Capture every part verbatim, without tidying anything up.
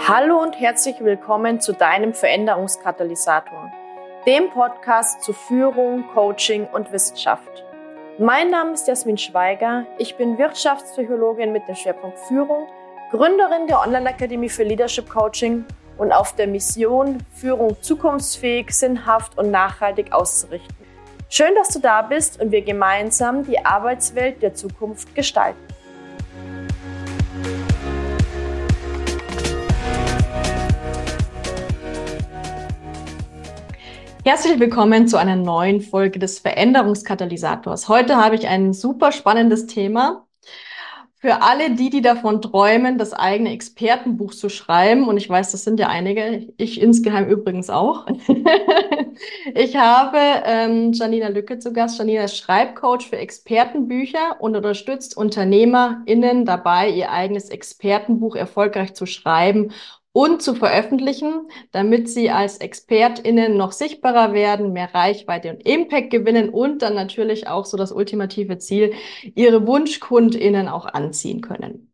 Hallo und herzlich willkommen zu deinem Veränderungskatalysator, dem Podcast zu Führung, Coaching und Wissenschaft. Mein Name ist Jasmin Schweiger, ich bin Wirtschaftspsychologin mit dem Schwerpunkt Führung, Gründerin der Online-Akademie für Leadership Coaching und auf der Mission, Führung zukunftsfähig, sinnhaft und nachhaltig auszurichten. Schön, dass du da bist und wir gemeinsam die Arbeitswelt der Zukunft gestalten. Herzlich willkommen zu einer neuen Folge des Veränderungskatalysators. Heute habe ich ein super spannendes Thema für alle die, die davon träumen, das eigene Expertenbuch zu schreiben. Und ich weiß, das sind ja einige, ich insgeheim übrigens auch. Ich habe ähm, Janina Lücke zu Gast. Janina ist Schreibcoach für Expertenbücher und unterstützt UnternehmerInnen dabei, ihr eigenes Expertenbuch erfolgreich zu schreiben und zu veröffentlichen, damit sie als ExpertInnen noch sichtbarer werden, mehr Reichweite und Impact gewinnen und dann natürlich auch so das ultimative Ziel, ihre WunschkundInnen auch anziehen können.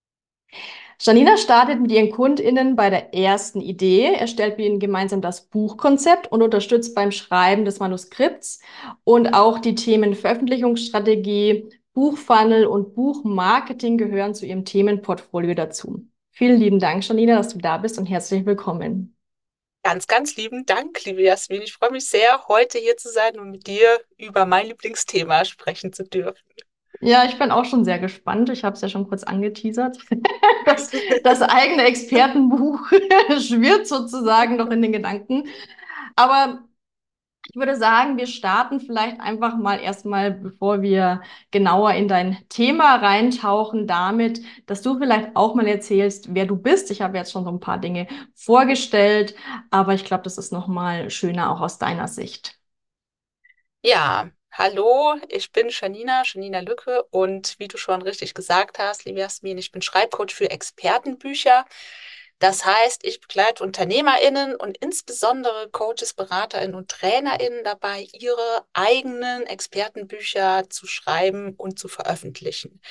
Janina startet mit ihren KundInnen bei der ersten Idee, erstellt mit ihnen gemeinsam das Buchkonzept und unterstützt beim Schreiben des Manuskripts und auch die Themen Veröffentlichungsstrategie, Buchfunnel und Buchmarketing gehören zu ihrem Themenportfolio dazu. Vielen lieben Dank, Janina, dass du da bist und herzlich willkommen. Ganz, ganz lieben Dank, liebe Jasmin. Ich freue mich sehr, heute hier zu sein und mit dir über mein Lieblingsthema sprechen zu dürfen. Ja, ich bin auch schon sehr gespannt. Ich habe es ja schon kurz angeteasert. Das, das eigene Expertenbuch schwirrt sozusagen noch in den Gedanken. Aber ich würde sagen, wir starten vielleicht einfach mal erstmal, bevor wir genauer in dein Thema reintauchen, damit, dass du vielleicht auch mal erzählst, wer du bist. Ich habe jetzt schon so ein paar Dinge vorgestellt, aber ich glaube, das ist noch mal schöner auch aus deiner Sicht. Ja, hallo, ich bin Janina, Janina Lücke und wie du schon richtig gesagt hast, liebe Jasmin, ich bin Schreibcoach für Expertenbücher. Das heißt, ich begleite UnternehmerInnen und insbesondere Coaches, BeraterInnen und TrainerInnen dabei, ihre eigenen Expertenbücher zu schreiben und zu veröffentlichen.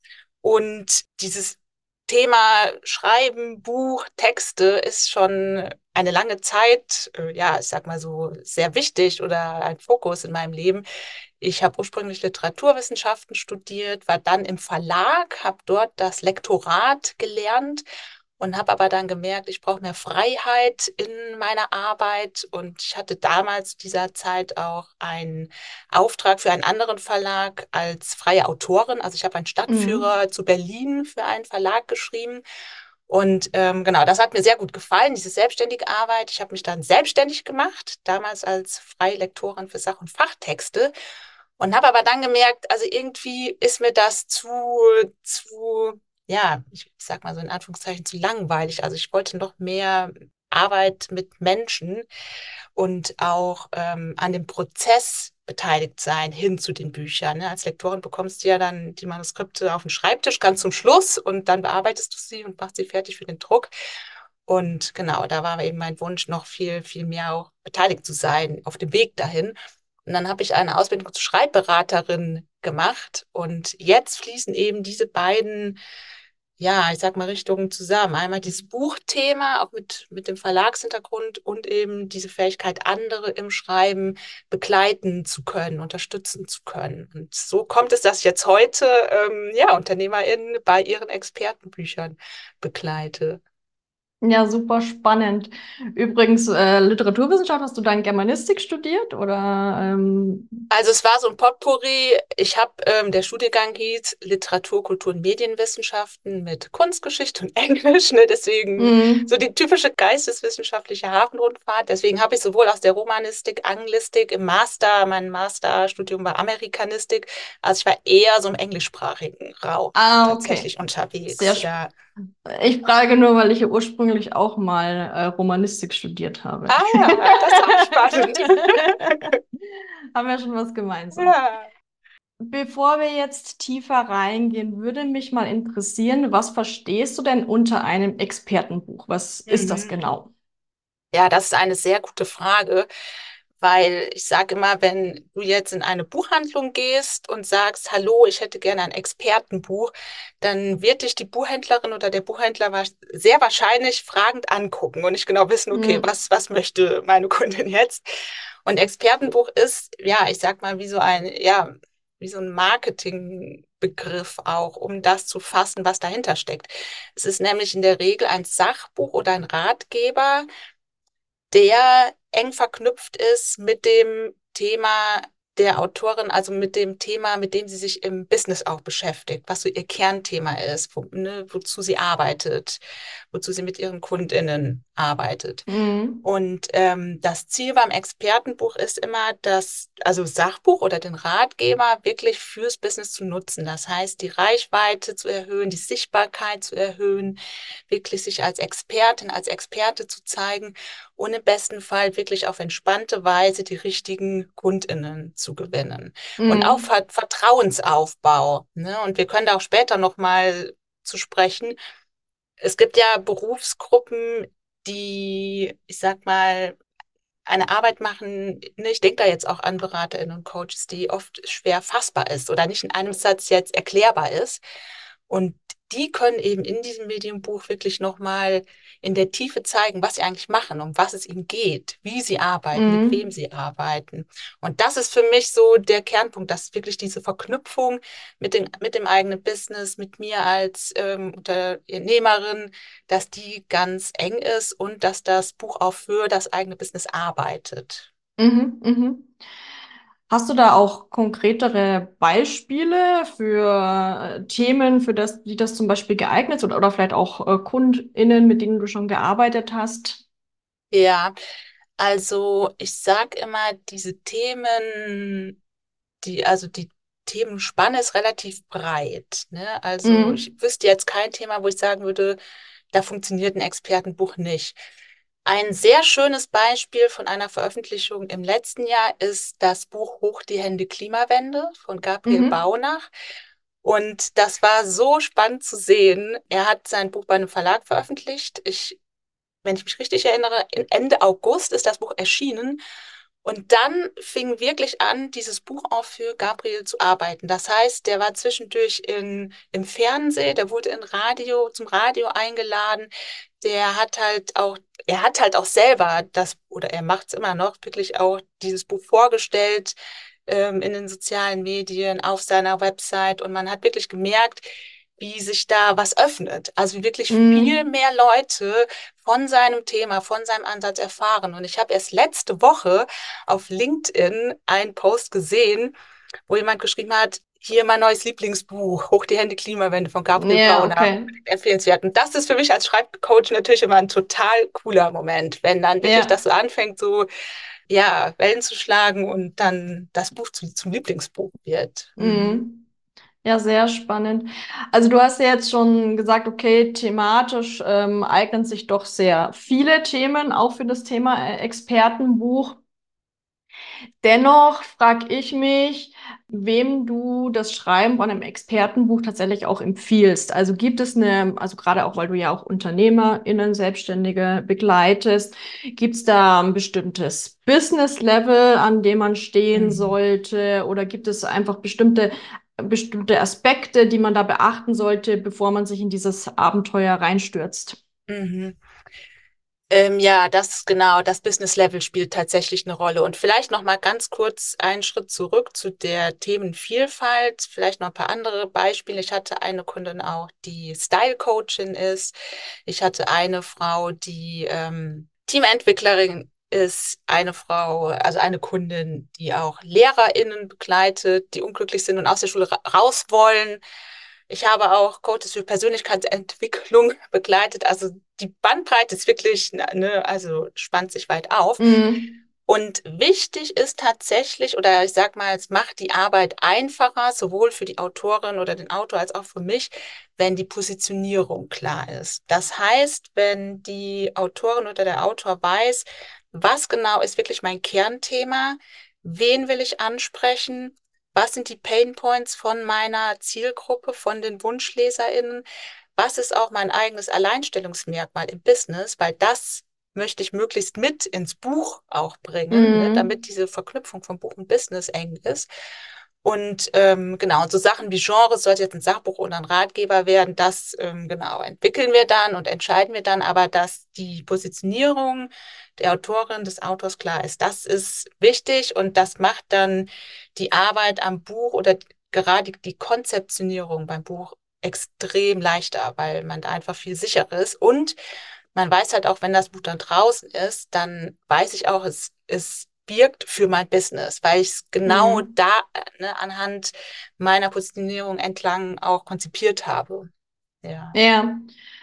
Und dieses Thema Schreiben, Buch, Texte ist schon eine lange Zeit, äh, ja, ich sag mal so, sehr wichtig oder ein Fokus in meinem Leben. Ich habe ursprünglich Literaturwissenschaften studiert, war dann im Verlag, habe dort das Lektorat gelernt und habe aber dann gemerkt, ich brauche mehr Freiheit in meiner Arbeit. Und ich hatte damals zu dieser Zeit auch einen Auftrag für einen anderen Verlag als freie Autorin. Also ich habe einen Mhm. Stadtführer zu Berlin für einen Verlag geschrieben. Und ähm, genau, das hat mir sehr gut gefallen, diese selbstständige Arbeit. Ich habe mich dann selbstständig gemacht, damals als freie Lektorin für Sach- und Fachtexte. Und habe aber dann gemerkt, also irgendwie ist mir das zu, zu, ja, ich sag mal so in Anführungszeichen zu langweilig. Also ich wollte noch mehr Arbeit mit Menschen und auch ähm, an dem Prozess beteiligt sein hin zu den Büchern. Ne? Als Lektorin bekommst du ja dann die Manuskripte auf den Schreibtisch ganz zum Schluss und dann bearbeitest du sie und machst sie fertig für den Druck. Und genau, da war eben mein Wunsch, noch viel, viel mehr auch beteiligt zu sein auf dem Weg dahin. Und dann habe ich eine Ausbildung zur Schreibberaterin gemacht und jetzt fließen eben diese beiden, ja, ich sag mal, Richtungen zusammen. Einmal dieses Buchthema, auch mit, mit dem Verlagshintergrund und eben diese Fähigkeit, andere im Schreiben begleiten zu können, unterstützen zu können. Und so kommt es, dass ich jetzt heute, ähm, ja, UnternehmerInnen bei ihren Expertenbüchern begleite. Ja, super spannend. Übrigens, äh, Literaturwissenschaft, hast du dann Germanistik studiert oder? Ähm... Also es war so ein Potpourri. Ich habe, ähm, der Studiengang hieß Literatur, Kultur und Medienwissenschaften mit Kunstgeschichte und Englisch, ne? Deswegen so Mhm. die typische geisteswissenschaftliche Hafenrundfahrt. Deswegen habe ich sowohl aus der Romanistik, Anglistik im Master, mein Masterstudium war Amerikanistik. Also ich war eher so im englischsprachigen Raum Ah, okay. tatsächlich Sehr unterwegs. spannend. Ja. Ich frage nur, weil ich ja ursprünglich auch mal äh, Romanistik studiert habe. Ah ja, das ist auch spannend. Haben wir schon was gemeinsam. Ja. Bevor wir jetzt tiefer reingehen, würde mich mal interessieren, was verstehst du denn unter einem Expertenbuch? Was ist das Mhm. genau? Ja, das ist eine sehr gute Frage, Weil ich sage immer, wenn du jetzt in eine Buchhandlung gehst und sagst, hallo, ich hätte gerne ein Expertenbuch, dann wird dich die Buchhändlerin oder der Buchhändler wa- sehr wahrscheinlich fragend angucken und nicht genau wissen, okay, Mhm. was, was möchte meine Kundin jetzt? Und Expertenbuch ist, ja, ich sag mal, wie so ein, ja, wie so ein Marketingbegriff auch, um das zu fassen, was dahinter steckt. Es ist nämlich in der Regel ein Sachbuch oder ein Ratgeber, der eng verknüpft ist mit dem Thema der Autorin, also mit dem Thema, mit dem sie sich im Business auch beschäftigt, was so ihr Kernthema ist, wo, ne, wozu sie arbeitet, wozu sie mit ihren KundInnen arbeitet. Mhm. Und ähm, das Ziel beim Expertenbuch ist immer, das, also Sachbuch oder den Ratgeber wirklich fürs Business zu nutzen. Das heißt, die Reichweite zu erhöhen, die Sichtbarkeit zu erhöhen, wirklich sich als Expertin, als Experte zu zeigen und im besten Fall wirklich auf entspannte Weise die richtigen KundInnen zu gewinnen. Und auch Mhm. Ver Vertrauensaufbau. Ne? Und wir können da auch später nochmal zu sprechen. Es gibt ja Berufsgruppen, die, ich sag mal, eine Arbeit machen, ne, ich denke da jetzt auch an BeraterInnen und Coaches, die oft schwer fassbar ist oder nicht in einem Satz jetzt erklärbar ist. Und die können eben in diesem Medienbuch wirklich nochmal in der Tiefe zeigen, was sie eigentlich machen, um was es ihnen geht, wie sie arbeiten, mit wem Mhm. sie arbeiten. Und das ist für mich so der Kernpunkt, dass wirklich diese Verknüpfung mit dem, mit dem eigenen Business, mit mir als ähm, Unternehmerin, dass die ganz eng ist und dass das Buch auch für das eigene Business arbeitet. Mhm. Mhm. Hast du da auch konkretere Beispiele für äh, Themen, für das, die das zum Beispiel geeignet sind oder vielleicht auch äh, KundInnen, mit denen du schon gearbeitet hast? Ja, also ich sag immer, diese Themen, die, also die Themenspanne ist relativ breit, ne? Also ich Mhm. wüsste jetzt kein Thema, wo ich sagen würde, da funktioniert ein Expertenbuch nicht. Ein sehr schönes Beispiel von einer Veröffentlichung im letzten Jahr ist das Buch Hoch die Hände Klimawende von Gabriel Mhm. Baunach. Und das war so spannend zu sehen. Er hat sein Buch bei einem Verlag veröffentlicht. Ich, wenn ich mich richtig erinnere, Ende August ist das Buch erschienen. Und dann fing wirklich an, dieses Buch auch für Gabriel zu arbeiten. Das heißt, der war zwischendurch in, im Fernsehen, der wurde in Radio, zum Radio eingeladen. Der hat halt auch, er hat halt auch selber das, oder er macht es immer noch, wirklich auch dieses Buch vorgestellt, ähm, in den sozialen Medien, auf seiner Website. Und man hat wirklich gemerkt, wie sich da was öffnet. Also wie wirklich viel Mhm. mehr Leute von seinem Thema, von seinem Ansatz erfahren. Und ich habe erst letzte Woche auf LinkedIn einen Post gesehen, wo jemand geschrieben hat, hier mein neues Lieblingsbuch, Hoch die Hände Klimawende von Gabriel Ja, Bauer, okay. empfehlenswert. Und das ist für mich als Schreibcoach natürlich immer ein total cooler Moment, wenn dann wirklich das Ja. so anfängt, so, ja, Wellen zu schlagen und dann das Buch zu, zum Lieblingsbuch wird. Mhm. Mhm. Ja, sehr spannend. Also du hast ja jetzt schon gesagt, okay, thematisch ähm, eignen sich doch sehr viele Themen auch für das Thema äh, Expertenbuch. Dennoch frage ich mich, wem du das Schreiben von einem Expertenbuch tatsächlich auch empfiehlst. Also gibt es eine, also gerade auch, weil du ja auch UnternehmerInnen, Selbstständige begleitest, gibt es da ein bestimmtes Business-Level, an dem man stehen Mhm. sollte? Oder gibt es einfach bestimmte, bestimmte Aspekte, die man da beachten sollte, bevor man sich in dieses Abenteuer reinstürzt? Mhm. Ähm, ja, das genau, das Business Level spielt tatsächlich eine Rolle. Und vielleicht noch mal ganz kurz einen Schritt zurück zu der Themenvielfalt. Vielleicht noch ein paar andere Beispiele. Ich hatte eine Kundin auch, die Style Coachin ist. Ich hatte eine Frau, die ähm, Teamentwicklerin ist. Eine Frau, also eine Kundin, die auch LehrerInnen begleitet, die unglücklich sind und aus der Schule ra raus wollen. Ich habe auch Coaches für Persönlichkeitsentwicklung begleitet. Also die Bandbreite ist wirklich, ne, also spannt sich weit auf. Mhm. Und wichtig ist tatsächlich, oder ich sag mal, es macht die Arbeit einfacher, sowohl für die Autorin oder den Autor als auch für mich, wenn die Positionierung klar ist. Das heißt, wenn die Autorin oder der Autor weiß, was genau ist wirklich mein Kernthema, wen will ich ansprechen, was sind die Pain Points von meiner Zielgruppe, von den WunschleserInnen, was ist auch mein eigenes Alleinstellungsmerkmal im Business, weil das möchte ich möglichst mit ins Buch auch bringen, ne, damit Mhm. diese Verknüpfung von Buch und Business eng ist. Und ähm, genau, und so Sachen wie Genres, sollte jetzt ein Sachbuch oder ein Ratgeber werden, das ähm, genau entwickeln wir dann und entscheiden wir dann, aber dass die Positionierung der Autorin, des Autors klar ist, das ist wichtig und das macht dann die Arbeit am Buch oder gerade die Konzeptionierung beim Buch extrem leichter, weil man da einfach viel sicherer ist. Und man weiß halt auch, wenn das Buch dann draußen ist, dann weiß ich auch, es, es birgt für mein Business, weil ich es genau Mhm. da, ne, anhand meiner Positionierung entlang auch konzipiert habe. Ja. Ja.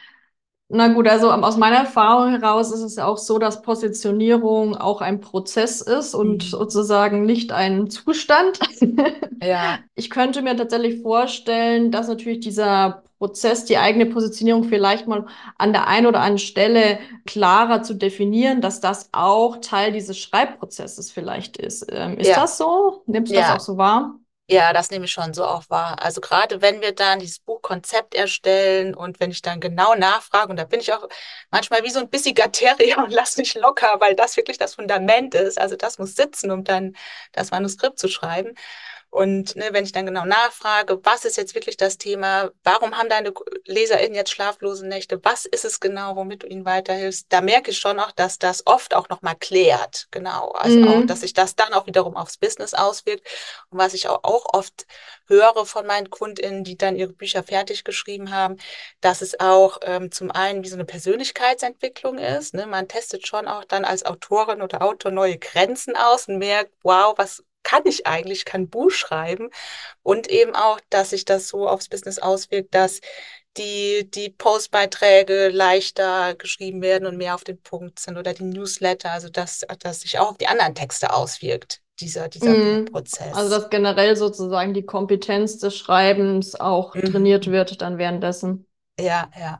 Na gut, also ähm, aus meiner Erfahrung heraus ist es ja auch so, dass Positionierung auch ein Prozess ist und Mhm. sozusagen nicht ein Zustand. Ja, Ich könnte mir tatsächlich vorstellen, dass natürlich dieser Prozess, die eigene Positionierung vielleicht mal an der einen oder anderen Stelle klarer zu definieren, dass das auch Teil dieses Schreibprozesses vielleicht ist. Ähm, ist ja, das so? Nimmst du das auch ja. so wahr? Ja, das nehme ich schon so auch wahr. Also gerade wenn wir dann dieses Buchkonzept erstellen und wenn ich dann genau nachfrage, und da bin ich auch manchmal wie so ein bissiger Terrier und lass nicht locker, weil das wirklich das Fundament ist. Also das muss sitzen, um dann das Manuskript zu schreiben. Und ne, wenn ich dann genau nachfrage, was ist jetzt wirklich das Thema, warum haben deine LeserInnen jetzt schlaflose Nächte, was ist es genau, womit du ihnen weiterhilfst, da merke ich schon auch, dass das oft auch nochmal klärt. Genau, also auch, dass Mhm. sich das dann auch wiederum aufs Business auswirkt. Und was ich auch, auch oft höre von meinen KundInnen, die dann ihre Bücher fertig geschrieben haben, dass es auch ähm, zum einen wie so eine Persönlichkeitsentwicklung ist. Ne? Man testet schon auch dann als Autorin oder Autor neue Grenzen aus und merkt, wow, was kann ich eigentlich? Ich kann ein Buch schreiben. Und eben auch, dass sich das so aufs Business auswirkt, dass die, die Postbeiträge leichter geschrieben werden und mehr auf den Punkt sind oder die Newsletter, also dass, dass sich auch auf die anderen Texte auswirkt, dieser, dieser Mhm. Also Buchprozess. dass generell sozusagen die Kompetenz des Schreibens auch trainiert Mhm. wird dann währenddessen. Ja, ja.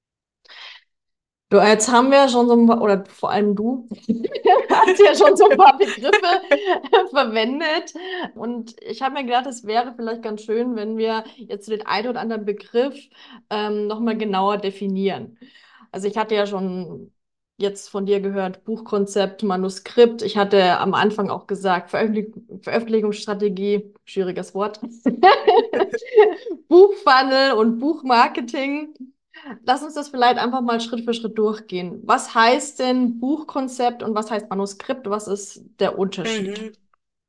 Du, jetzt haben wir schon so ein paar, oder vor allem du, hast ja schon so ein paar Begriffe verwendet. Und ich habe mir gedacht, es wäre vielleicht ganz schön, wenn wir jetzt so den einen oder anderen Begriff ähm, nochmal genauer definieren. Also ich hatte ja schon jetzt von dir gehört, Buchkonzept, Manuskript. Ich hatte am Anfang auch gesagt, Veröffentlich Veröffentlichungsstrategie, schwieriges Wort. Buchfunnel und Buchmarketing. Lass uns das vielleicht einfach mal Schritt für Schritt durchgehen. Was heißt denn Buchkonzept und was heißt Manuskript? Was ist der Unterschied? Mhm.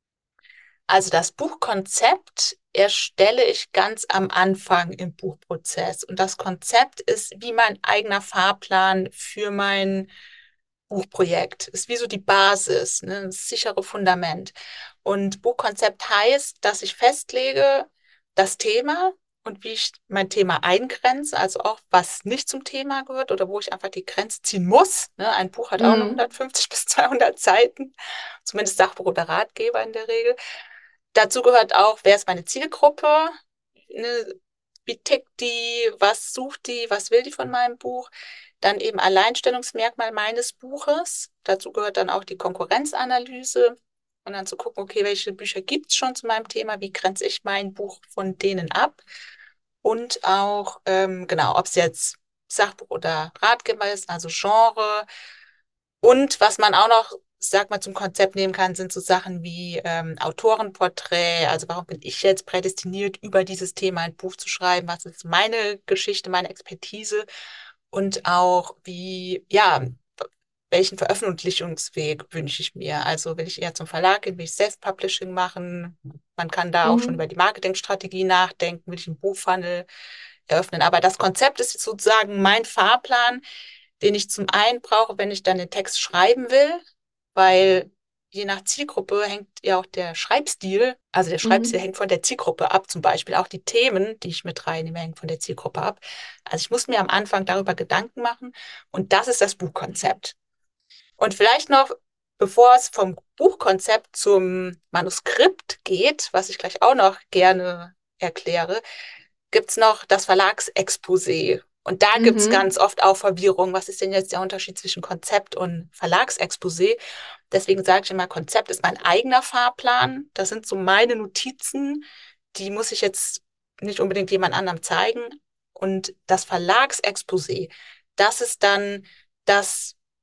Also das Buchkonzept erstelle ich ganz am Anfang im Buchprozess. Und das Konzept ist wie mein eigener Fahrplan für mein Buchprojekt. Ist wie so die Basis, ne, das sichere Fundament. Und Buchkonzept heißt, dass ich festlege das Thema und wie ich mein Thema eingrenze, also auch was nicht zum Thema gehört oder wo ich einfach die Grenze ziehen muss. Ne, ein Buch hat auch nur Mhm. hundertfünfzig bis zweihundert Seiten, zumindest Sachbuch oder Ratgeber in der Regel. Dazu gehört auch, wer ist meine Zielgruppe? Ne, wie tickt die? Was sucht die? Was will die von meinem Buch? Dann eben Alleinstellungsmerkmal meines Buches. Dazu gehört dann auch die Konkurrenzanalyse und dann zu gucken, okay, welche Bücher gibt es schon zu meinem Thema? Wie grenze ich mein Buch von denen ab? Und auch, ähm, genau, ob es jetzt Sachbuch oder Ratgeber ist, also Genre. Und was man auch noch, sag mal, zum Konzept nehmen kann, sind so Sachen wie ähm, Autorenporträt. Also warum bin ich jetzt prädestiniert, über dieses Thema ein Buch zu schreiben? Was ist meine Geschichte, meine Expertise? Und auch wie, ja, welchen Veröffentlichungsweg wünsche ich mir? Also will ich eher zum Verlag gehen, will ich Self-Publishing machen? Man kann da auch schon über Mhm. die Marketingstrategie nachdenken, will ich einen Buchfunnel eröffnen. Aber das Konzept ist sozusagen mein Fahrplan, den ich zum einen brauche, wenn ich dann den Text schreiben will, weil je nach Zielgruppe hängt ja auch der Schreibstil, also der Schreibstil Mhm. hängt von der Zielgruppe ab, zum Beispiel auch die Themen, die ich mit reinnehme, hängen von der Zielgruppe ab. Also ich muss mir am Anfang darüber Gedanken machen und das ist das Buchkonzept. Und vielleicht noch, bevor es vom Buchkonzept zum Manuskript geht, was ich gleich auch noch gerne erkläre, gibt es noch das Verlagsexposé. Und da gibt es Mhm. ganz oft auch Verwirrung. Was ist denn jetzt der Unterschied zwischen Konzept und Verlagsexposé? Deswegen sage ich immer, Konzept ist mein eigener Fahrplan. Das sind so meine Notizen. Die muss ich jetzt nicht unbedingt jemand anderem zeigen. Und das Verlagsexposé, das ist dann das,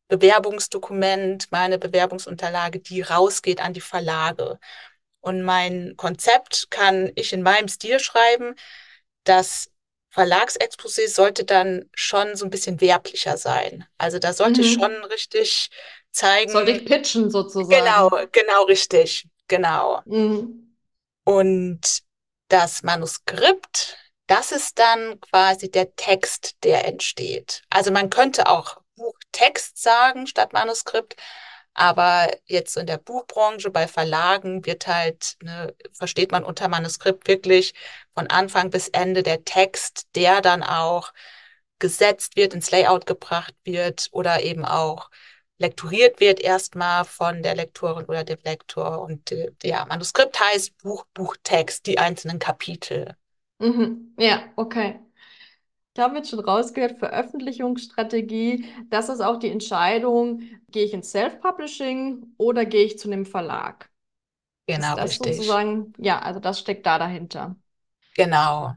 Bewerbungsdokument, meine Bewerbungsunterlage, die rausgeht an die Verlage. Und mein Konzept kann ich in meinem Stil schreiben. Das Verlagsexposé sollte dann schon so ein bisschen werblicher sein. Also da sollte ich schon Mhm. richtig Sollte zeigen, ich pitchen genau, sozusagen. genau richtig, genau. Mhm. Und das Manuskript, das ist dann quasi der Text, der entsteht. Also man könnte auch Buchtext sagen statt Manuskript, aber jetzt so in der Buchbranche bei Verlagen wird halt, ne, versteht man unter Manuskript wirklich von Anfang bis Ende der Text, der dann auch gesetzt wird, ins Layout gebracht wird oder eben auch lektoriert wird erstmal von der Lektorin oder dem Lektor. Und äh, ja, Manuskript heißt Buch, Buchtext, die einzelnen Kapitel. Mhm. Ja, okay. Ich habe jetzt schon rausgehört, Veröffentlichungsstrategie, das ist auch die Entscheidung, gehe ich ins Self-Publishing oder gehe ich zu einem Verlag? Genau, Ist das richtig. sozusagen, ja, also das steckt da dahinter. Genau.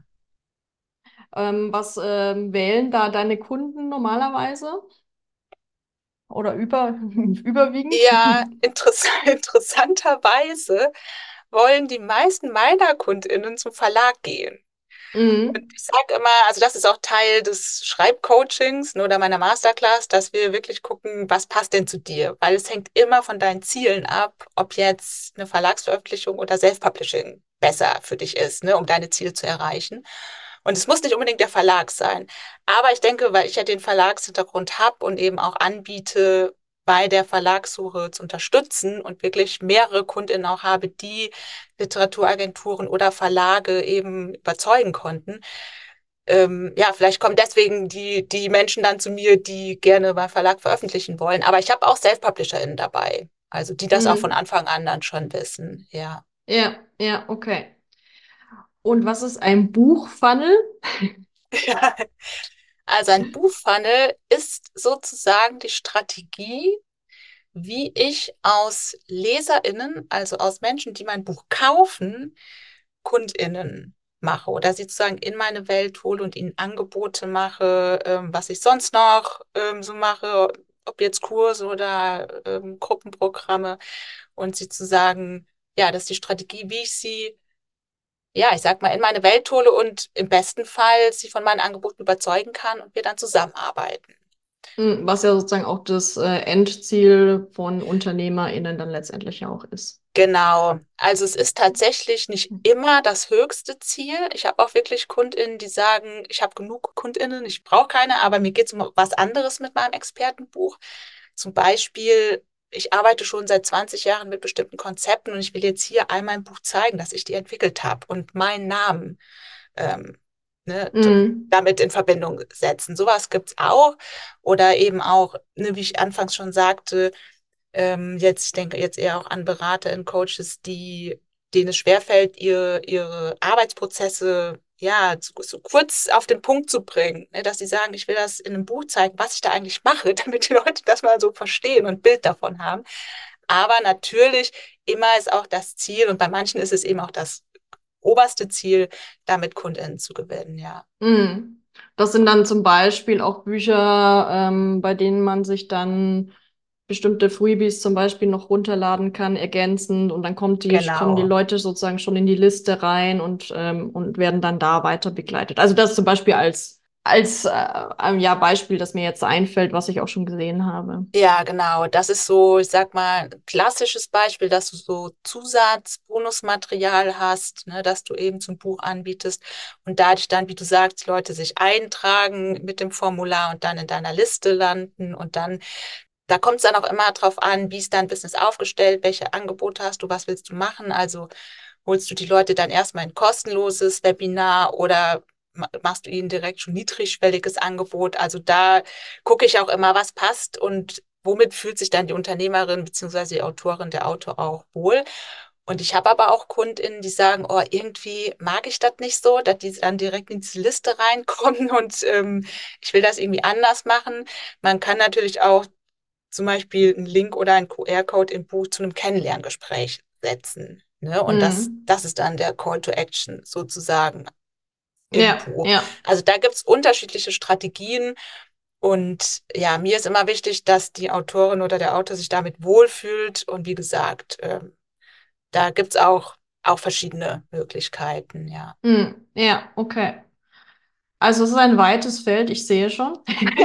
Ähm, was ähm, wählen da deine Kunden normalerweise oder über, überwiegend? Ja, interess interessanterweise wollen die meisten meiner KundInnen zum Verlag gehen. Und Mhm. ich sage immer, also das ist auch Teil des Schreibcoachings, ne, oder meiner Masterclass, dass wir wirklich gucken, was passt denn zu dir? Weil es hängt immer von deinen Zielen ab, ob jetzt eine Verlagsveröffentlichung oder Self-Publishing besser für dich ist, ne, um deine Ziele zu erreichen. Und es muss nicht unbedingt der Verlag sein. Aber ich denke, weil ich ja den Verlagshintergrund habe und eben auch anbiete, bei der Verlagssuche zu unterstützen und wirklich mehrere KundInnen auch habe, die Literaturagenturen oder Verlage eben überzeugen konnten. Ähm, ja, vielleicht kommen deswegen die, die Menschen dann zu mir, die gerne beim Verlag veröffentlichen wollen. Aber ich habe auch Self-PublisherInnen dabei, also die das auch von Mhm. Anfang an dann schon wissen. Ja. Ja, ja, okay. Und was ist ein Buchfunnel? Also ein Buchfunnel ist sozusagen die Strategie, wie ich aus LeserInnen, also aus Menschen, die mein Buch kaufen, KundInnen mache oder sie sozusagen in meine Welt hole und ihnen Angebote mache, ähm, was ich sonst noch ähm, so mache, ob jetzt Kurse oder ähm, Gruppenprogramme und sie sozusagen, ja, das ist die Strategie, wie ich sie, ja, ich sag mal, in meine Welt hole und im besten Fall sie von meinen Angeboten überzeugen kann und wir dann zusammenarbeiten. Mhm. Was ja sozusagen auch das äh, Endziel von UnternehmerInnen dann letztendlich ja auch ist. Genau. Also es ist tatsächlich nicht immer das höchste Ziel. Ich habe auch wirklich KundInnen, die sagen, ich habe genug KundInnen, ich brauche keine, aber mir geht es um was anderes mit meinem Expertenbuch. Zum Beispiel, ich arbeite schon seit zwanzig Jahren mit bestimmten Konzepten und ich will jetzt hier all mein Buch zeigen, dass ich die entwickelt habe und meinen Namen ähm, ne, Mhm. damit in Verbindung setzen. Sowas gibt's auch. Oder eben auch, ne, wie ich anfangs schon sagte, ähm, jetzt, ich denke jetzt eher auch an Berater und Coaches, die, denen es schwerfällt, ihre, ihre Arbeitsprozesse ja so, so kurz auf den Punkt zu bringen, ne, dass sie sagen, ich will das in einem Buch zeigen, was ich da eigentlich mache, damit die Leute das mal so verstehen und ein Bild davon haben. Aber natürlich immer ist auch das Ziel und bei manchen ist es eben auch das oberste Ziel, damit KundInnen zu gewinnen, ja. Mhm. Das sind dann zum Beispiel auch Bücher, ähm, bei denen man sich dann bestimmte Freebies zum Beispiel noch runterladen kann, ergänzend, und dann kommt die, kommen die Genau. Leute sozusagen schon in die Liste rein und, ähm, und werden dann da weiter begleitet. Also das zum Beispiel als, als äh, ähm, ja, Beispiel, das mir jetzt einfällt, was ich auch schon gesehen habe. Ja, genau. Das ist so, ich sag mal, ein klassisches Beispiel, dass du so Zusatz-Bonusmaterial hast, ne, dass du eben zum Buch anbietest und dadurch dann, wie du sagst, die Leute sich eintragen mit dem Formular und dann in deiner Liste landen und dann, da kommt es dann auch immer drauf an, wie ist dein Business aufgestellt, welche Angebote hast du, was willst du machen. Also holst du die Leute dann erstmal in ein kostenloses Webinar oder ma- machst du ihnen direkt schon niedrigschwelliges Angebot. Also da gucke ich auch immer, was passt und womit fühlt sich dann die Unternehmerin beziehungsweise die Autorin, der Autor auch wohl. Und ich habe aber auch KundInnen, die sagen, oh, irgendwie mag ich das nicht so, dass die dann direkt in diese Liste reinkommen und ähm, ich will das irgendwie anders machen. Man kann natürlich auch zum Beispiel einen Link oder einen Q R-Code im Buch zu einem Kennenlerngespräch setzen. Ne? Und das, Mhm. das ist dann der Call to Action sozusagen im Ja, Buch. ja. Also da gibt es unterschiedliche Strategien Und ja, mir ist immer wichtig, dass die Autorin oder der Autor sich damit wohlfühlt. Und wie gesagt, ähm, da gibt's auch, auch verschiedene Möglichkeiten, ja. Hm, ja, okay. Also es ist ein weites Feld, ich sehe schon.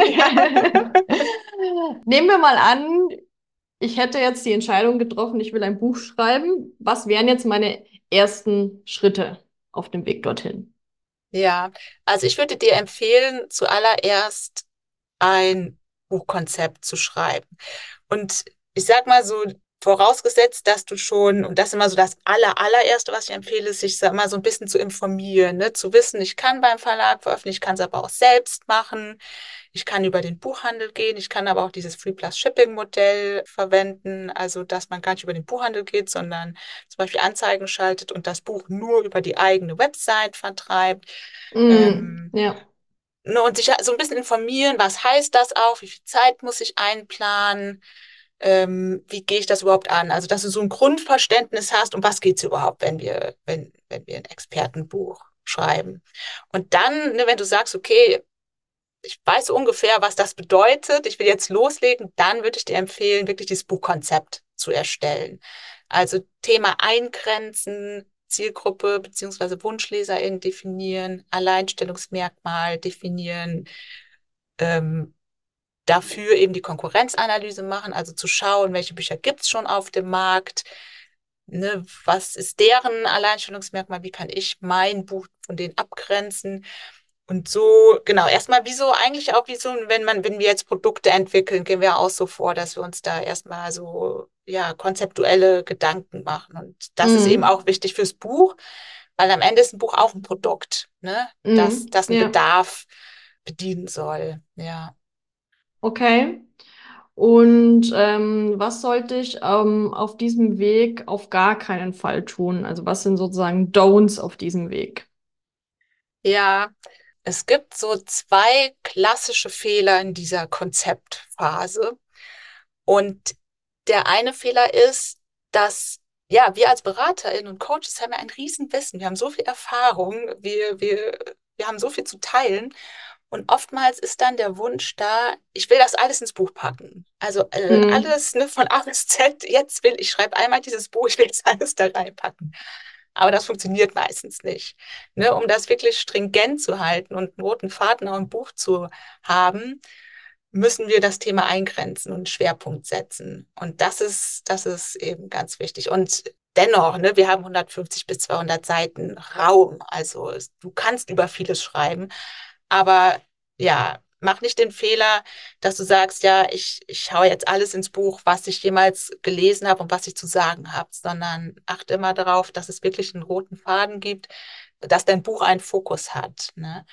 Nehmen wir mal an, ich hätte jetzt die Entscheidung getroffen, ich will ein Buch schreiben. Was wären jetzt meine ersten Schritte auf dem Weg dorthin? Ja, also ich würde dir empfehlen, zuallererst ein Buchkonzept zu schreiben. Und ich sag mal so, vorausgesetzt, dass du schon, und das ist immer so das aller, allererste, was ich empfehle, ist, sich sag mal so ein bisschen zu informieren, ne? Zu wissen, ich kann beim Verlag veröffentlichen, ich kann es aber auch selbst machen. Ich kann über den Buchhandel gehen, ich kann aber auch dieses Free Plus Shipping Modell verwenden, also dass man gar nicht über den Buchhandel geht, sondern zum Beispiel Anzeigen schaltet und das Buch nur über die eigene Website vertreibt. Hm, Ähm, ja. ne, und sich so ein bisschen informieren, was heißt das auch, wie viel Zeit muss ich einplanen, ähm, wie gehe ich das überhaupt an? Also, dass du so ein Grundverständnis hast, um was geht es überhaupt, wenn wir, wenn, wenn wir ein Expertenbuch schreiben. Und dann, ne, wenn du sagst, okay, ich weiß ungefähr, was das bedeutet, ich will jetzt loslegen, dann würde ich dir empfehlen, wirklich dieses Buchkonzept zu erstellen. Also Thema eingrenzen, Zielgruppe beziehungsweise Wunschleserin definieren, Alleinstellungsmerkmal definieren, ähm, dafür eben die Konkurrenzanalyse machen, also zu schauen, welche Bücher gibt es schon auf dem Markt, ne, was ist deren Alleinstellungsmerkmal, wie kann ich mein Buch von denen abgrenzen. Und so, genau, erstmal wie so, eigentlich auch wie so, wenn man, wenn wir jetzt Produkte entwickeln, gehen wir auch so vor, dass wir uns da erstmal so, ja, konzeptuelle Gedanken machen. Und das ist eben Hm, auch wichtig fürs Buch, weil am Ende ist ein Buch auch ein Produkt, ne, das, hm, das einen ja. Bedarf bedienen soll, ja. Okay. Und ähm, was sollte ich ähm, auf diesem Weg auf gar keinen Fall tun? Also was sind sozusagen Don'ts auf diesem Weg? Ja, es gibt so zwei klassische Fehler in dieser Konzeptphase. Und der eine Fehler ist, dass ja, wir als BeraterInnen und Coaches haben ja ein Riesenwissen. Wir haben so viel Erfahrung, wir, wir, wir haben so viel zu teilen. Und oftmals ist dann der Wunsch da, ich will das alles ins Buch packen. Also äh, Hm, alles ne, von A bis Z, jetzt will ich schreibe einmal dieses Buch, ich will jetzt alles da reinpacken. Aber das funktioniert meistens nicht. Ne, um das wirklich stringent zu halten und einen roten Faden auch im Buch zu haben, müssen wir das Thema eingrenzen und einen Schwerpunkt setzen. Und das ist, das ist eben ganz wichtig. Und dennoch, ne, wir haben hundertfünfzig bis zweihundert Seiten Raum. Also es- du kannst über vieles schreiben, aber ja, mach nicht den Fehler, dass du sagst, ja, ich, ich hau jetzt alles ins Buch, was ich jemals gelesen habe und was ich zu sagen habe, sondern achte immer darauf, dass es wirklich einen roten Faden gibt, dass dein Buch einen Fokus hat. Ne?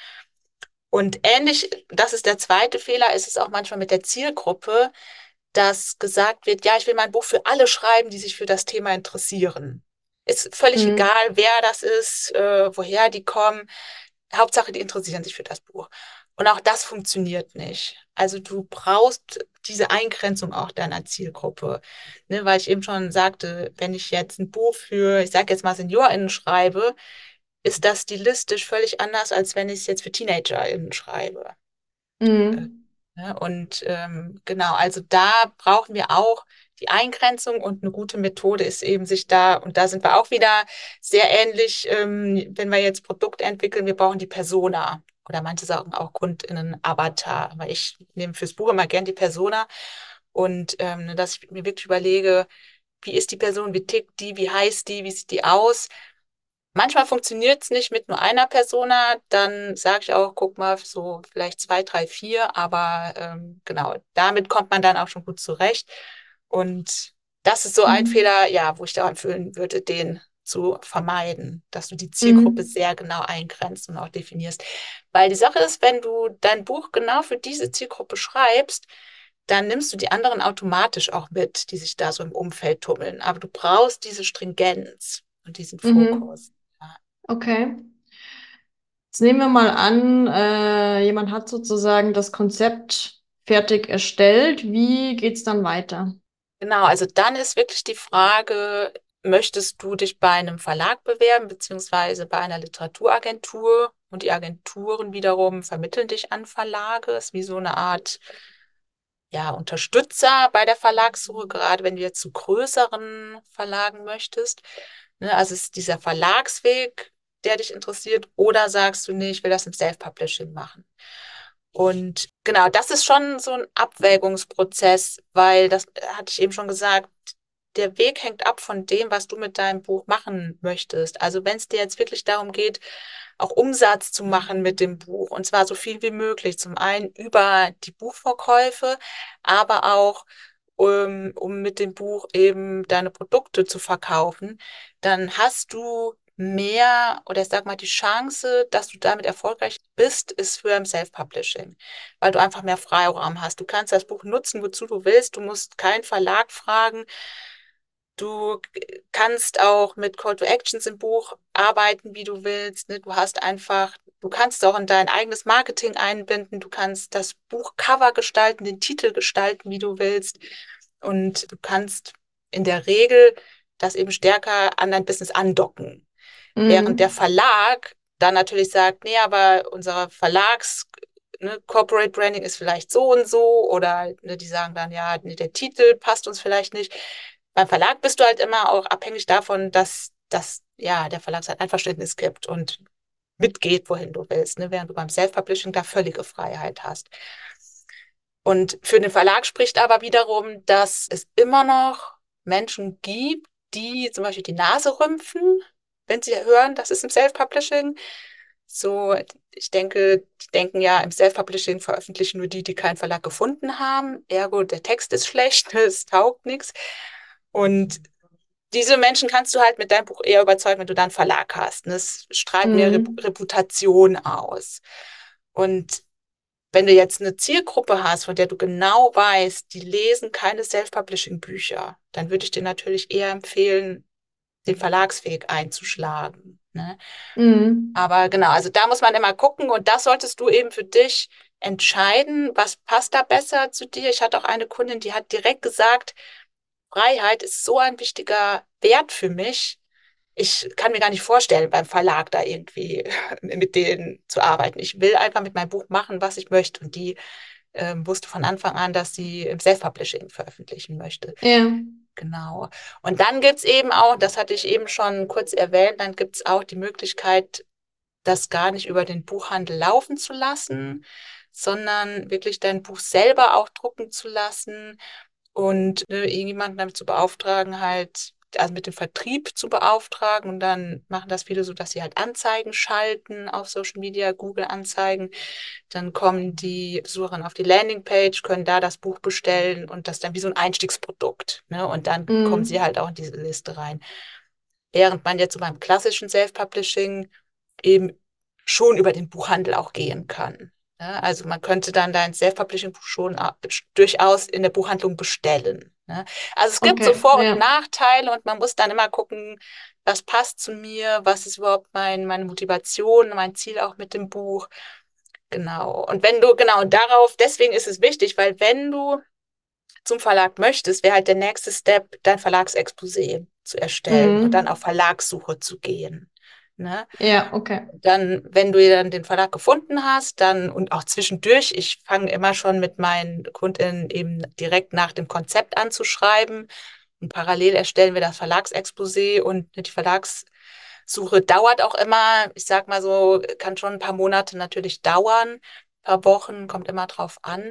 Und ähnlich, das ist der zweite Fehler, ist es auch manchmal mit der Zielgruppe, dass gesagt wird, ja, ich will mein Buch für alle schreiben, die sich für das Thema interessieren. Ist völlig egal, hm, wer das ist, äh, woher die kommen. Hauptsache, die interessieren sich für das Buch. Und auch das funktioniert nicht. Also du brauchst diese Eingrenzung auch deiner Zielgruppe. Ne, weil ich eben schon sagte, wenn ich jetzt ein Buch für, ich sage jetzt mal SeniorInnen schreibe, ist das stilistisch völlig anders, als wenn ich es jetzt für TeenagerInnen schreibe. Äh, hm, ne, Und ähm, genau, also da brauchen wir auch die Eingrenzung und eine gute Methode ist eben sich da, und da sind wir auch wieder sehr ähnlich, ähm, wenn wir jetzt Produkte entwickeln, wir brauchen die Persona. Oder manche sagen auch KundInnen-Avatar. Aber ich nehme fürs Buch immer gern die Persona und ähm, ne, dass ich mir wirklich überlege, wie ist die Person, wie tickt die, wie heißt die, wie sieht die aus? Manchmal funktioniert es nicht mit nur einer Persona, dann sage ich auch, guck mal, so vielleicht zwei, drei, vier, aber ähm, genau, damit kommt man dann auch schon gut zurecht. Und das ist so ein hm, Fehler, ja, wo ich da empfehlen würde, den zu vermeiden, dass du die Zielgruppe hm, sehr genau eingrenzt und auch definierst. Weil die Sache ist, wenn du dein Buch genau für diese Zielgruppe schreibst, dann nimmst du die anderen automatisch auch mit, die sich da so im Umfeld tummeln. Aber du brauchst diese Stringenz und diesen mhm. Fokus. Ja. Okay. Jetzt nehmen wir mal an, äh, jemand hat sozusagen das Konzept fertig erstellt. Wie geht's dann weiter? Genau, also dann ist wirklich die Frage, möchtest du dich bei einem Verlag bewerben, beziehungsweise bei einer Literatur-Agentur? Und die Agenturen wiederum vermitteln dich an Verlage. Ist wie so eine Art, ja, Unterstützer bei der Verlagssuche, gerade wenn du jetzt zu größeren Verlagen möchtest. Ne, also ist dieser Verlagsweg, der dich interessiert, oder sagst du, nee, ich will das im Self-Publishing machen? Und genau, das ist schon so ein Abwägungsprozess, weil das äh, hatte ich eben schon gesagt, der Weg hängt ab von dem, was du mit deinem Buch machen möchtest. Also wenn es dir jetzt wirklich darum geht, auch Umsatz zu machen mit dem Buch, und zwar so viel wie möglich. Zum einen über die Buchverkäufe, aber auch um, um mit dem Buch eben deine Produkte zu verkaufen, dann hast du mehr oder ich sag mal die Chance, dass du damit erfolgreich bist, ist für im Self-Publishing, weil du einfach mehr Freiraum hast. Du kannst das Buch nutzen, wozu du willst. Du musst keinen Verlag fragen. Du kannst auch mit Call to Actions im Buch arbeiten, wie du willst. Ne? Du hast einfach, du kannst auch in dein eigenes Marketing einbinden. Du kannst das Buchcover gestalten, den Titel gestalten, wie du willst. Und du kannst in der Regel das eben stärker an dein Business andocken. Während der Mhm. Verlag dann natürlich sagt, nee, aber unser Verlags, ne, Corporate Branding ist vielleicht so und so oder ne, die sagen dann, ja, nee, der Titel passt uns vielleicht nicht. Beim Verlag bist du halt immer auch abhängig davon, dass, dass ja, der Verlag sein Einverständnis gibt und mitgeht, wohin du willst, ne, während du beim Self-Publishing da völlige Freiheit hast. Und für den Verlag spricht aber wiederum, dass es immer noch Menschen gibt, die zum Beispiel die Nase rümpfen, wenn sie hören, das ist im Self-Publishing. So, ich denke, die denken ja, im Self-Publishing veröffentlichen nur die, die keinen Verlag gefunden haben. Ergo, der Text ist schlecht, es taugt nichts. Und diese Menschen kannst du halt mit deinem Buch eher überzeugen, wenn du dann einen Verlag hast. Und es strahlt mehr Rep Mhm. Reputation aus. Und wenn du jetzt eine Zielgruppe hast, von der du genau weißt, die lesen keine Self-Publishing-Bücher, dann würde ich dir natürlich eher empfehlen, den Verlagsweg einzuschlagen. Ne? Mhm. Aber genau, also da muss man immer gucken und das solltest du eben für dich entscheiden, was passt da besser zu dir. Ich hatte auch eine Kundin, die hat direkt gesagt, Freiheit ist so ein wichtiger Wert für mich. Ich kann mir gar nicht vorstellen, beim Verlag da irgendwie mit denen zu arbeiten. Ich will einfach mit meinem Buch machen, was ich möchte. Und die ähm, wusste von Anfang an, dass sie im Self-Publishing veröffentlichen möchte. Ja. Genau. Und dann gibt's eben auch, das hatte ich eben schon kurz erwähnt, dann gibt's auch die Möglichkeit, das gar nicht über den Buchhandel laufen zu lassen, sondern wirklich dein Buch selber auch drucken zu lassen und ne, irgendjemanden damit zu beauftragen, halt, also mit dem Vertrieb zu beauftragen. Und dann machen das viele so, dass sie halt Anzeigen schalten auf Social Media, Google-Anzeigen. Dann kommen die Besucherinnen auf die Landingpage, können da das Buch bestellen und das dann wie so ein Einstiegsprodukt. Ne? Und dann kommen sie Mhm. halt auch in diese Liste rein. Während man jetzt so beim klassischen Self-Publishing eben schon über den Buchhandel auch gehen kann. Ja, also man könnte dann dein Self-Publishing-Buch schon durchaus in der Buchhandlung bestellen. Ne? Also es gibt so Okay. Vor- und Ja. Nachteile und man muss dann immer gucken, was passt zu mir, was ist überhaupt mein, meine Motivation, mein Ziel auch mit dem Buch. Genau. Und wenn du, genau, darauf, deswegen ist es wichtig, weil wenn du zum Verlag möchtest, wäre halt der nächste Step, dein Verlagsexposé zu erstellen und dann auf Mhm. Verlagssuche zu gehen. Ne? Ja, okay. Dann, wenn du dann den Verlag gefunden hast, dann und auch zwischendurch, ich fange immer schon mit meinen KundInnen eben direkt nach dem Konzept an zu schreiben und parallel erstellen wir das Verlagsexposé und die Verlagssuche dauert auch immer, ich sag mal so, kann schon ein paar Monate natürlich dauern, ein paar Wochen, kommt immer drauf an.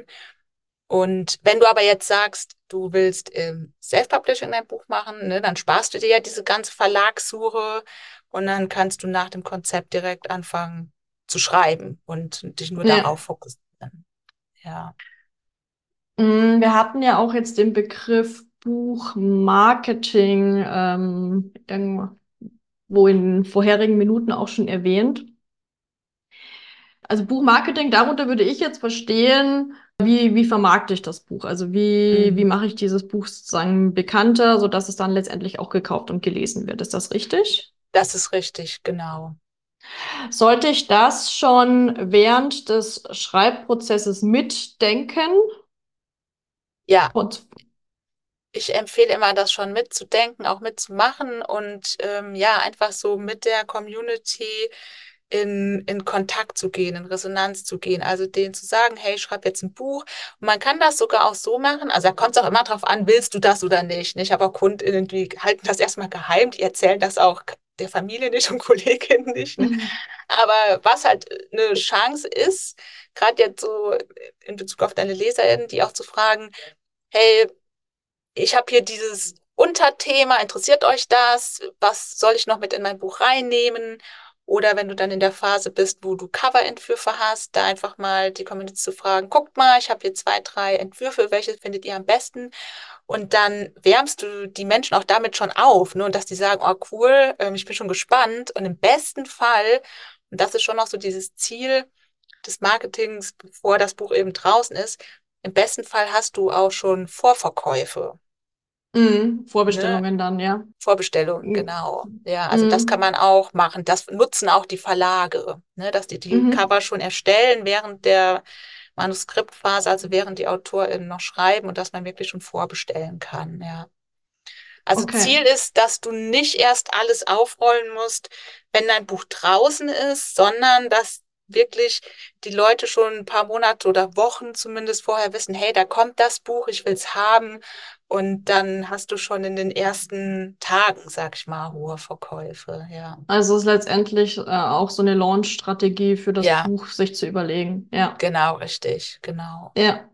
Und wenn du aber jetzt sagst, du willst ähm, Self-Publishing dein Buch machen, ne, dann sparst du dir ja diese ganze Verlagssuche und dann kannst du nach dem Konzept direkt anfangen zu schreiben und dich nur Ja. darauf fokussieren. Ja. Mm, Wir hatten ja auch jetzt den Begriff Buchmarketing ähm, irgendwo in den vorherigen Minuten auch schon erwähnt. Also Buchmarketing, darunter würde ich jetzt verstehen, wie, wie vermarkte ich das Buch? Also wie, wie Mhm. mache ich dieses Buch sozusagen bekannter, sodass es dann letztendlich auch gekauft und gelesen wird. Ist das richtig? Das ist richtig, genau. Sollte ich das schon während des Schreibprozesses mitdenken? Ja, Und, ich empfehle immer, das schon mitzudenken, auch mitzumachen und ähm, ja, einfach so mit der Community in, in Kontakt zu gehen, in Resonanz zu gehen. Also denen zu sagen, hey, ich schreibe jetzt ein Buch. Und man kann das sogar auch so machen. Also da kommt es auch immer drauf an, willst du das oder nicht. Ich habe auch KundInnen, die halten das erstmal geheim, die erzählen das auch der Familie nicht und Kolleginnen nicht. Ne? Mhm. Aber was halt eine Chance ist, gerade jetzt so in Bezug auf deine LeserInnen, die auch zu fragen, hey, ich habe hier dieses Unterthema, interessiert euch das? Was soll ich noch mit in mein Buch reinnehmen? Oder wenn du dann in der Phase bist, wo du Coverentwürfe hast, da einfach mal die Community zu fragen, guckt mal, ich habe hier zwei, drei Entwürfe, welche findet ihr am besten? Und dann wärmst du die Menschen auch damit schon auf, ne? Und dass die sagen, oh cool, ähm, ich bin schon gespannt. Und im besten Fall, und das ist schon noch so dieses Ziel des Marketings, bevor das Buch eben draußen ist, im besten Fall hast du auch schon Vorverkäufe. Mhm. Ne? Vorbestellungen dann, ja. Vorbestellungen, Mhm. genau. Ja, also das kann Mhm. man auch machen. Das nutzen auch die Verlage, ne? Dass die die Mhm. Cover schon erstellen während der Manuskriptphase, also während die AutorInnen noch schreiben und dass man wirklich schon vorbestellen kann, ja. Also Okay. Ziel ist, dass du nicht erst alles aufrollen musst, wenn dein Buch draußen ist, sondern dass wirklich die Leute schon ein paar Monate oder Wochen zumindest vorher wissen, hey, da kommt das Buch, ich will es haben. Und dann hast du schon in den ersten Tagen, sag ich mal, hohe Verkäufe, ja. Also es ist letztendlich äh, auch so eine Launch-Strategie für das Ja, Buch, sich zu überlegen. Ja. genau, richtig, genau. Ja.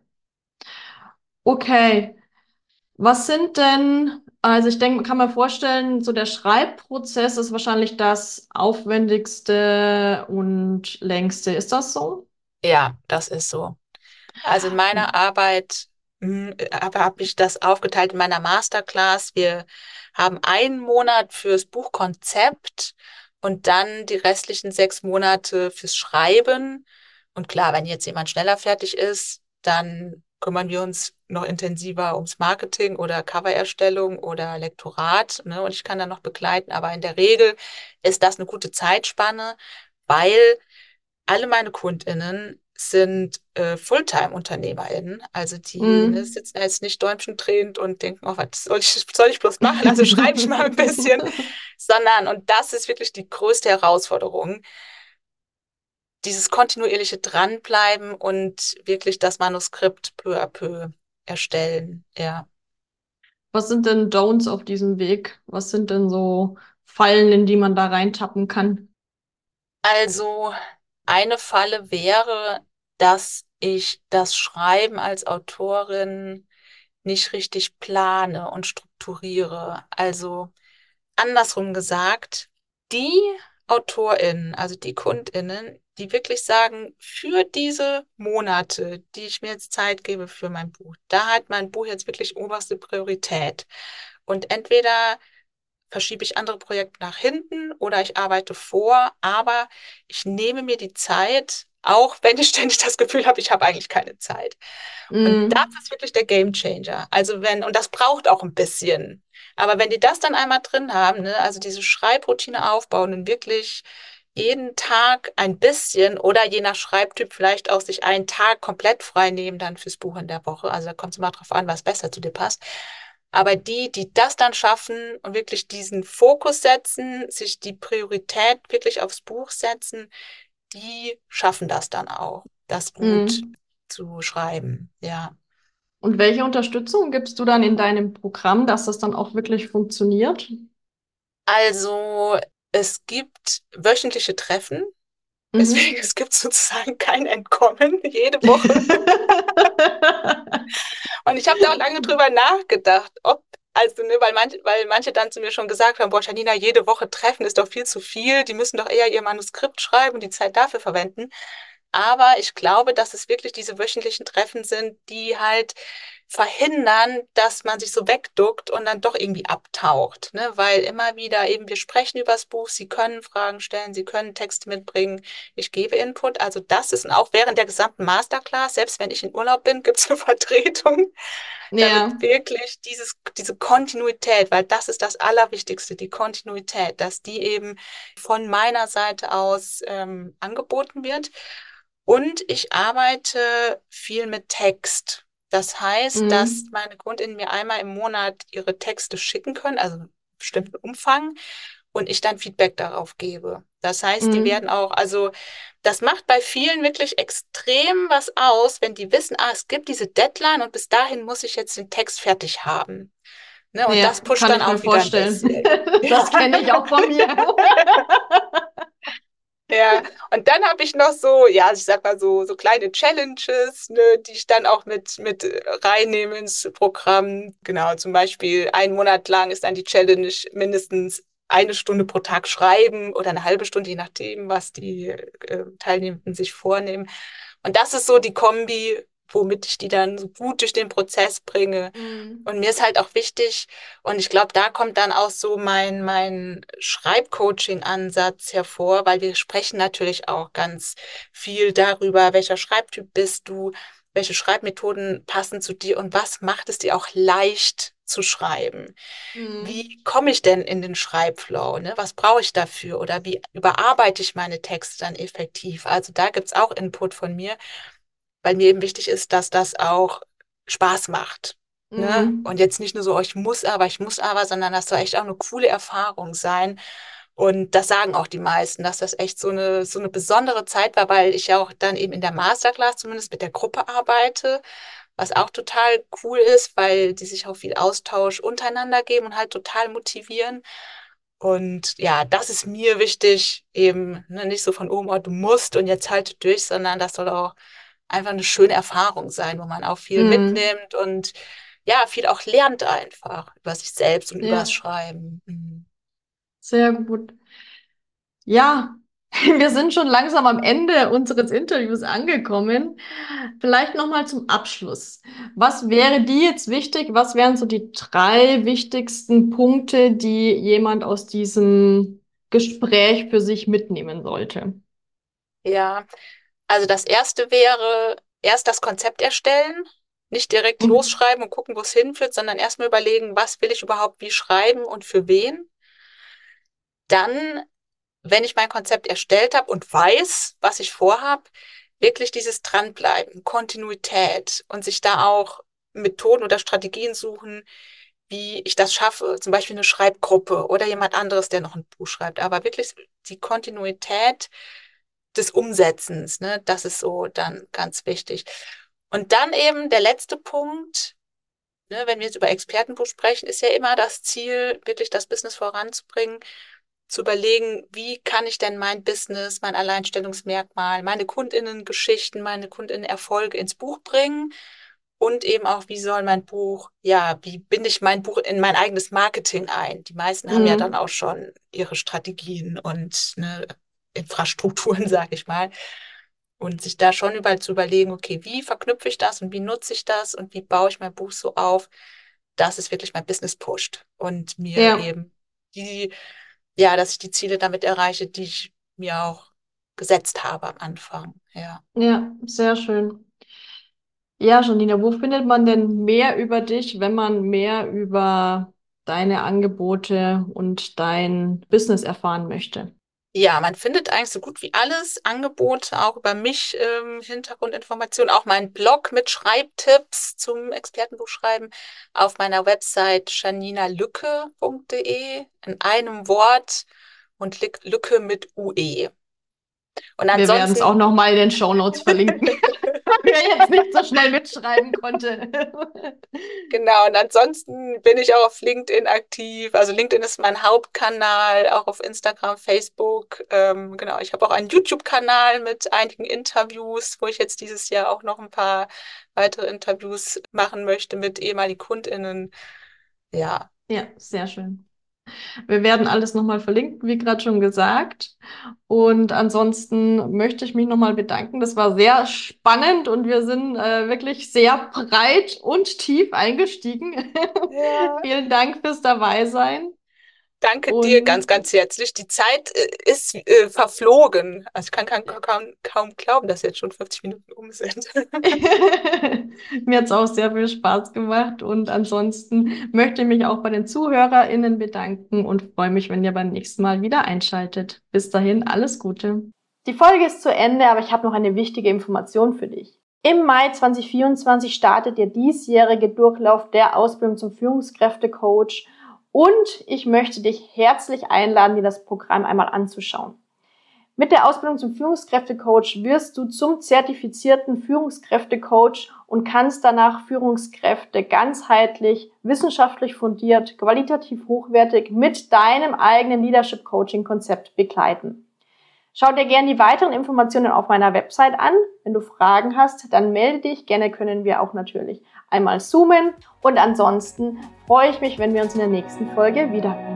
Okay. Was sind denn, also ich denke, kann man vorstellen, so der Schreibprozess ist wahrscheinlich das aufwendigste und längste. Ist das so? Ja, das ist so. Also in meiner Arbeit hm, habe hab ich das aufgeteilt in meiner Masterclass. Wir haben einen Monat fürs Buchkonzept und dann die restlichen sechs Monate fürs Schreiben. Und klar, wenn jetzt jemand schneller fertig ist, dann kümmern wir uns noch intensiver ums Marketing oder Covererstellung oder Lektorat, ne? Und ich kann dann noch begleiten. Aber in der Regel ist das eine gute Zeitspanne, weil alle meine KundInnen sind äh, Fulltime-UnternehmerInnen. Also die ne, Mhm. sitzen jetzt nicht däumchendrehend und denken, oh, was soll ich, soll ich bloß machen? Also schreibe ich mal ein bisschen. Sondern, und das ist wirklich die größte Herausforderung, dieses kontinuierliche Dranbleiben und wirklich das Manuskript peu à peu erstellen. Ja. Was sind denn Don'ts auf diesem Weg? Was sind denn so Fallen, in die man da reintappen kann? Also eine Falle wäre, dass ich das Schreiben als Autorin nicht richtig plane und strukturiere. Also andersrum gesagt, die AutorInnen, also die KundInnen, die wirklich sagen, für diese Monate, die ich mir jetzt Zeit gebe für mein Buch, da hat mein Buch jetzt wirklich oberste Priorität. Und entweder verschiebe ich andere Projekte nach hinten oder ich arbeite vor, aber ich nehme mir die Zeit, auch wenn ich ständig das Gefühl habe, ich habe eigentlich keine Zeit. Und das Mhm. ist wirklich der Gamechanger. Also wenn, und das braucht auch ein bisschen. Aber wenn die das dann einmal drin haben, ne, also diese Schreibroutine aufbauen und wirklich jeden Tag ein bisschen oder je nach Schreibtyp vielleicht auch sich einen Tag komplett frei nehmen dann fürs Buch in der Woche. Also da kommt es immer drauf an, was besser zu dir passt. Aber die, die das dann schaffen und wirklich diesen Fokus setzen, sich die Priorität wirklich aufs Buch setzen, die schaffen das dann auch, das gut Mhm. zu schreiben. Ja. Und welche Unterstützung gibst du dann in deinem Programm, dass das dann auch wirklich funktioniert? Also es gibt wöchentliche Treffen. Deswegen, Mhm. es gibt sozusagen kein Entkommen jede Woche. Und ich habe da auch lange drüber nachgedacht, ob, also, ne, weil manche, weil manche dann zu mir schon gesagt haben, boah, Janina, jede Woche treffen ist doch viel zu viel. Die müssen doch eher ihr Manuskript schreiben und die Zeit dafür verwenden. Aber ich glaube, dass es wirklich diese wöchentlichen Treffen sind, die halt verhindern, dass man sich so wegduckt und dann doch irgendwie abtaucht, ne? Weil immer wieder eben wir sprechen über das Buch, Sie können Fragen stellen, Sie können Texte mitbringen, ich gebe Input. Also das ist und auch während der gesamten Masterclass, selbst wenn ich in Urlaub bin, gibt es eine Vertretung, damit Ja. wirklich dieses, diese Kontinuität, weil das ist das Allerwichtigste, die Kontinuität, dass die eben von meiner Seite aus ähm, angeboten wird. Und ich arbeite viel mit Text. Das heißt, dass Mhm. meine KundInnen mir einmal im Monat ihre Texte schicken können, also einen bestimmten Umfang. und ich dann Feedback darauf gebe. Das heißt, die werden Mhm. auch, also das macht bei vielen wirklich extrem was aus, wenn die wissen, ah, es gibt diese Deadline und bis dahin muss ich jetzt den Text fertig haben. Ne, und Ja, das pusht kann dann ich mir auch wieder ein vorstellen. bisschen. Das kenne ich auch von mir. Ja, und dann habe ich noch so, ja, ich sag mal so, so kleine Challenges, ne, die ich dann auch mit, mit reinnehme ins Programm. Genau, zum Beispiel einen Monat lang ist dann die Challenge mindestens eine Stunde pro Tag schreiben oder eine halbe Stunde, je nachdem, was die äh, Teilnehmenden sich vornehmen. Und das ist so die Kombi, womit ich die dann so gut durch den Prozess bringe. Mhm. Und mir ist halt auch wichtig, und ich glaube, da kommt dann auch so mein, mein Schreibcoaching-Ansatz hervor, weil wir sprechen natürlich auch ganz viel darüber, welcher Schreibtyp bist du, welche Schreibmethoden passen zu dir und was macht es dir auch leicht zu schreiben. Wie Mhm. komme ich denn in den Schreibflow? Ne? Was brauche ich dafür? Oder wie überarbeite ich meine Texte dann effektiv? Also da gibt's auch Input von mir, weil mir eben wichtig ist, dass das auch Spaß macht. Ne? Mhm. Und jetzt nicht nur so, oh, ich muss aber, ich muss aber, sondern das soll echt auch eine coole Erfahrung sein. Und das sagen auch die meisten, dass das echt so eine, so eine besondere Zeit war, weil ich ja auch dann eben in der Masterclass zumindest mit der Gruppe arbeite, was auch total cool ist, weil die sich auch viel Austausch untereinander geben und halt total motivieren. Und ja, das ist mir wichtig, eben ne, nicht so von oben, oh, du musst und jetzt halte durch, sondern das soll auch einfach eine schöne Erfahrung sein, wo man auch viel Mhm. mitnimmt und ja, viel auch lernt einfach über sich selbst und übers Ja, Schreiben. Mhm. sehr gut. Ja, wir sind schon langsam am Ende unseres Interviews angekommen. Vielleicht noch mal zum Abschluss. Was wäre dir jetzt wichtig? Was wären so die drei wichtigsten Punkte, die jemand aus diesem Gespräch für sich mitnehmen sollte? Ja, also das erste wäre erst das Konzept erstellen, nicht direkt Mhm. losschreiben und gucken, wo es hinführt, sondern erstmal überlegen, was will ich überhaupt wie schreiben und für wen. Dann, wenn ich mein Konzept erstellt habe und weiß, was ich vorhab, wirklich dieses Dranbleiben, Kontinuität und sich da auch Methoden oder Strategien suchen, wie ich das schaffe, zum Beispiel eine Schreibgruppe oder jemand anderes, der noch ein Buch schreibt. Aber wirklich die Kontinuität des Umsetzens, ne, das ist so dann ganz wichtig. Und dann eben der letzte Punkt, ne, wenn wir jetzt über Expertenbuch sprechen, ist ja immer das Ziel, wirklich das Business voranzubringen, zu überlegen, wie kann ich denn mein Business, mein Alleinstellungsmerkmal, meine Kundinnengeschichten, meine Kundinnenerfolge ins Buch bringen und eben auch, wie soll mein Buch, ja, wie binde ich mein Buch in mein eigenes Marketing ein? Die meisten haben ja dann Mhm. auch schon ihre Strategien und ne, Infrastrukturen, sag ich mal. Und sich da schon überall zu überlegen, okay, wie verknüpfe ich das und wie nutze ich das und wie baue ich mein Buch so auf, dass es wirklich mein Business pusht und mir Ja, eben die, ja, dass ich die Ziele damit erreiche, die ich mir auch gesetzt habe am Anfang. Ja. ja, sehr schön. Ja, Janina, wo findet man denn mehr über dich, wenn man mehr über deine Angebote und dein Business erfahren möchte? Ja, man findet eigentlich so gut wie alles, Angebote auch über mich, ähm, Hintergrundinformationen, auch mein Blog mit Schreibtipps zum Expertenbuchschreiben auf meiner Website janinalücke punkt de in einem Wort und Lick- Lücke mit U E. Und Wir werden es auch ansonsten, noch mal in den Shownotes verlinken, wer jetzt nicht so schnell mitschreiben konnte. genau, und ansonsten bin ich auch auf LinkedIn aktiv. Also LinkedIn ist mein Hauptkanal, auch auf Instagram, Facebook. Ähm, genau, ich habe auch einen YouTube-Kanal mit einigen Interviews, wo ich jetzt dieses Jahr auch noch ein paar weitere Interviews machen möchte mit ehemaligen KundInnen. Ja, Ja, sehr schön. Wir werden alles nochmal verlinken, wie gerade schon gesagt. Und ansonsten möchte ich mich nochmal bedanken. Das war sehr spannend und wir sind äh, wirklich sehr breit und tief eingestiegen. ja. Vielen Dank fürs Dabeisein. Danke dir ganz, Und ganz herzlich. Die Zeit äh, ist äh, verflogen. Also ich kann, kann kaum, kaum glauben, dass jetzt schon fünfzig Minuten um sind. mir hat es auch sehr viel Spaß gemacht. Und ansonsten möchte ich mich auch bei den ZuhörerInnen bedanken und freue mich, wenn ihr beim nächsten Mal wieder einschaltet. Bis dahin, alles Gute. Die Folge ist zu Ende, aber ich habe noch eine wichtige Information für dich. Im Mai zwanzig vierundzwanzig startet der diesjährige Durchlauf der Ausbildung zum Führungskräftecoach Und ich möchte dich herzlich einladen, dir das Programm einmal anzuschauen. Mit der Ausbildung zum Führungskräftecoach wirst du zum zertifizierten Führungskräftecoach und kannst danach Führungskräfte ganzheitlich, wissenschaftlich fundiert, qualitativ hochwertig mit deinem eigenen Leadership-Coaching-Konzept begleiten. Schau dir gerne die weiteren Informationen auf meiner Website an. Wenn du Fragen hast, dann melde dich. Gerne können wir auch natürlich einmal zoomen. Und ansonsten freue ich mich, wenn wir uns in der nächsten Folge wiederhören.